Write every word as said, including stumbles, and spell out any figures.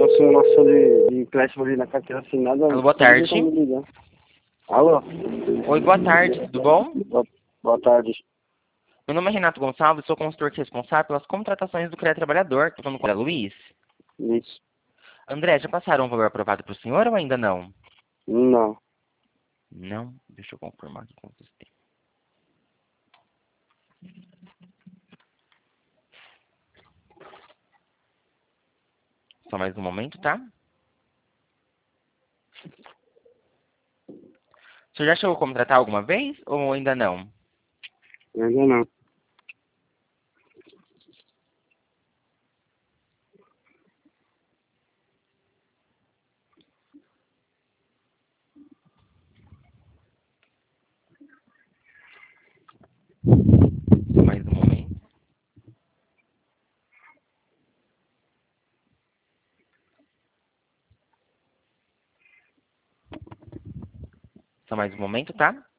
uma simulação de, de empréstimo ali na carteira assinada. Alô, boa tarde. Alô? Oi, boa tarde, tudo bom? Boa, boa tarde. Meu nome é Renato Gonçalves, sou consultor responsável pelas contratações do Crédito Trabalhador. Estou falando com o Luiz. Isso. André, já passaram um valor aprovado para o senhor ou ainda não? Não. Não? Deixa eu confirmar aqui com você. Só mais um momento, tá? O senhor já chegou a contratar alguma vez ou ainda não? Ainda não. Mais um momento. Só mais um momento, tá?